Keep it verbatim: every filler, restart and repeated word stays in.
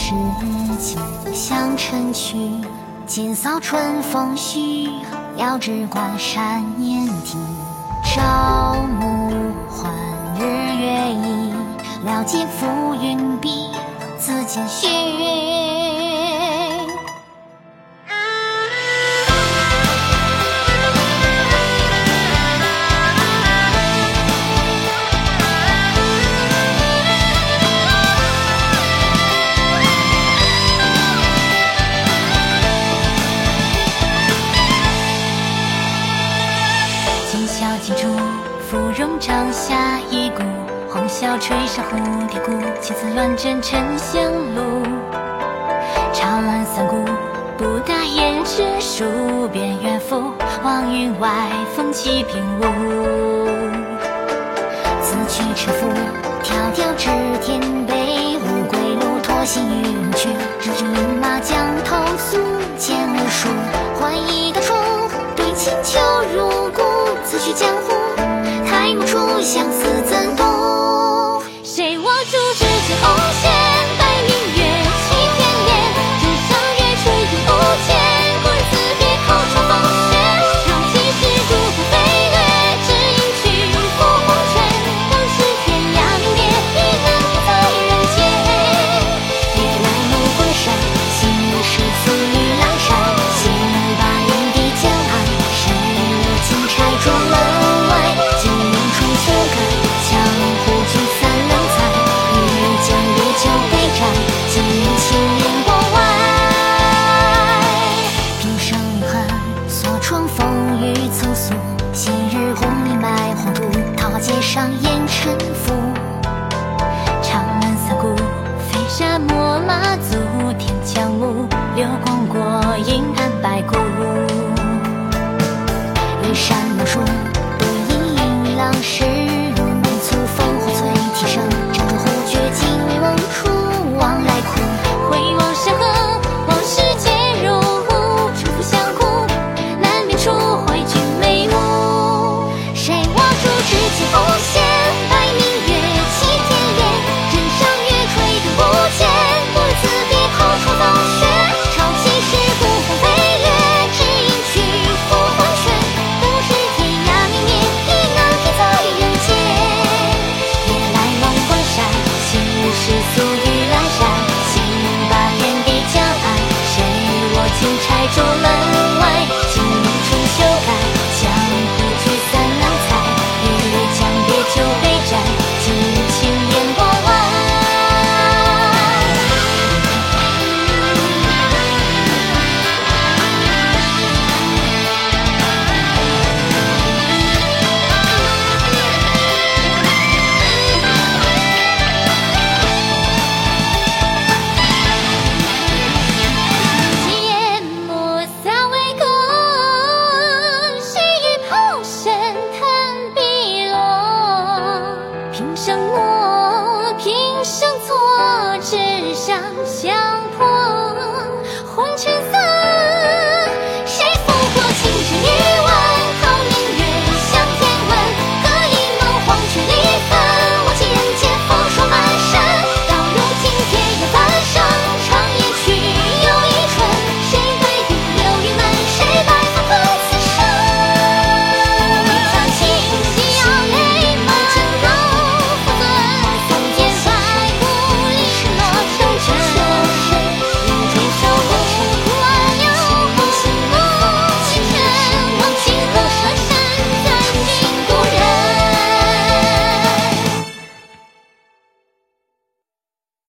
世景向晨去，今扫春风絮，遥指关山年底。朝暮换日月移，了解浮云蔽，自见虚。金烛芙蓉帐下一股，红绡吹上蝴蝶鼓，青丝乱阵沉香露。长安三顾不打胭脂，戍边远赴望云外，风起平芜。此去沉浮，迢迢至天北，无归路，托行云去。日日饮马江头宿，见日书，换一个春，对清秋如故。此去江湖，太暮初相思怎懂？谁握住指尖红线，白明月起天莲，枕上月垂云不见，故人辞别口中风雪。长期是独步飞掠，只因去赴黄泉。往事天涯明灭，亦能在人间。夜来梦回山，心事付与阑珊。心把眼底江岸，谁无情拆竹门外。今年春秋感，江湖聚散人才。一日江别酒杯盏，今年青烟关外。平生恨，锁窗风雨粗俗。昔日红泥埋黄土，桃花街上烟尘浮。长安三顾，飞沙漠马足，天将暮，流光过阴暗白骨。远山梦树，对影银浪石，如梦簇烽火催啼声。长洲忽觉今梦处，往来苦。回望山河，往事皆如雾，重复相顾，难免初怀君眉目。谁握住指尖红线，白明月起天莲，枕上月垂灯不见，故人辞别口中风雪。潮起时孤鸿飞掠，只因去赴黄泉。都是天涯明灭，亦能天在人间。夜来梦关山，心事诉与阑珊。心把眼底江岸，谁握金钗竹门外。今年春秋感，江湖聚散难猜。一日江别酒杯盏，今年青烟关外。夜幕洒微歌，细雨抛身叹碧落。平生默，平生错，只想相。